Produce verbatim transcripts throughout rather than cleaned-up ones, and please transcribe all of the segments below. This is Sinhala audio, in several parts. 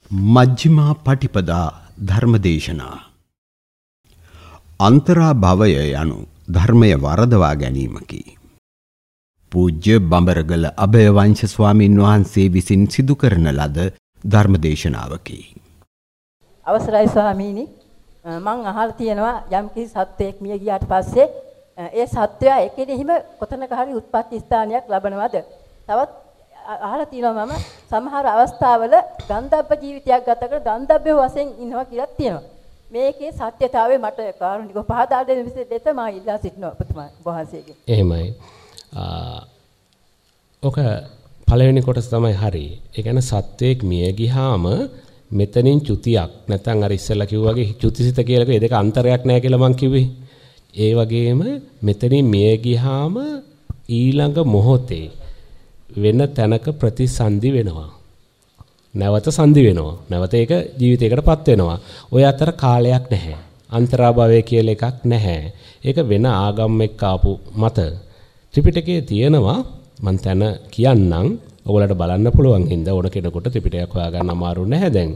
මජ්ක්‍ධිමා පටිපදා ධර්මදේශනා. අන්තරා භවය යනු ධර්මය වරදවා ගැනීමකි. පූජ්‍ය බඹරගල අභයවංශ ස්වාමීන් වහන්සේ විසින් සිදු කරන ලද ධර්මදේශනාවකි. අවසරයි ස්වාමීනි, මං අහලා තියෙනවා යම් කිසි සත්වයක් මිය ගියාට පස්සේ ඒ සත්වයා එකිනෙහිම කොතනක හරි උත්පත්ති ස්ථානයක් ලබනවද? තවත් අහලා තියෙනවා මම සමහර අවස්ථාවල ගන්ධබ්බ ජීවිතයක් ගත කර ගන්ධබ්බේ වශයෙන් ඉන්නවා කියලා තියෙනවා. මේකේ සත්‍යතාවය මට කාරුණිකව පහදා දෙන්න විදිහට මම ඉල්ලා සිටිනවා පුතුමා වහන්සේගෙන්. එහෙමයි. ඔක පළවෙනි කොටස තමයි හරි. ඒ කියන්නේ සත්වයක් මිය ගියාම මෙතනින් චුතියක් නැත්නම් අර ඉස්සෙල්ලා කිව්වා වගේ චුතිසිත කියලා ඒ දෙක අන්තරයක් නැහැ කියලා මං කිව්වේ. ඒ වගේම මෙතනින් මිය ගියාම ඊළඟ මොහොතේ වෙන තැනක ප්‍රතිසන්දි වෙනවා. නැවත සංදි වෙනවා. නැවත ඒක ජීවිතයකටපත් වෙනවා. ඔය අතර කාලයක් නැහැ. අන්තරාභවය කියලා එකක් නැහැ. ඒක වෙන ආගම් එක්ක ආපු මත. ත්‍රිපිටකයේ තියෙනවා මං තැන කියන්නම්. ඔයගොල්ලන්ට බලන්න පුළුවන් හින්දා ඕන කෙනෙකුට ත්‍රිපිටකයක් හොයාගන්න අමාරු නැහැ දැන්.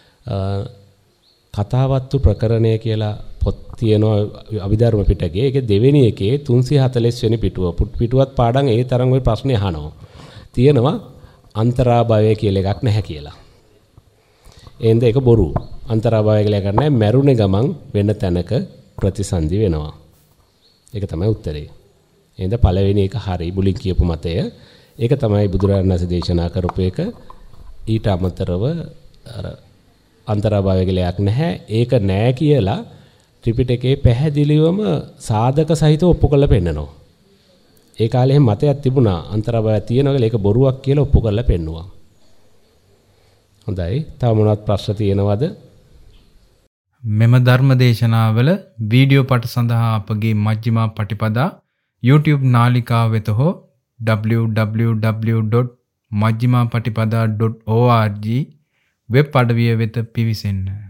කතාවත්තු ප්‍රකරණය කියලා පොත් තියෙනවා අභිධර්ම පිටකයේ. ඒකේ දෙවෙනි එකේ තුන්සිය හතළිස් වෙනි පිටුව. පිටුවත් පාඩම් ඒ තරම් ওই ප්‍රශ්නේ අහනවා. තියෙනවා අන්තරාභවය කියලා එකක් නැහැ කියලා. එහෙනම් ඒක බොරු. අන්තරාභවය කියලා එකක් නැහැ. මැරුණේ ගමන් වෙන තැනක ප්‍රතිසන්දි වෙනවා. ඒක තමයි උත්තරේ. එහෙනම් පළවෙනි එක හරි බුලින් කියපු මතය. ඒක තමයි බුදුරජාණන් වහන්සේ දේශනා කරපු එක. ඊට අමතරව අර අන්තරාභවය කියලා එකක් නැහැ. ඒක නැහැ කියලා ත්‍රිපිටකයේ පැහැදිලිවම සාධක සහිතව ඔප්පු කරලා පෙන්නනවා. ඒ කාලේ එහෙම මතයක් තිබුණා අන්තරාභවය තියෙනවා කියලා ඒක බොරුවක් කියලා ඔප්පු කරලා පෙන්නුවා. හොඳයි. තව මොනවත් ප්‍රශ්න තියෙනවද? මෙම ධර්ම දේශනාවල වීඩියෝ පට සඳහා අපගේ මජ්ක්‍ධිමා පටිපදා YouTube නාලිකාව වෙත හෝ double-u double-u double-u dot majjhimaapatipada dot org web අඩවිය වෙත පිවිසෙන්න.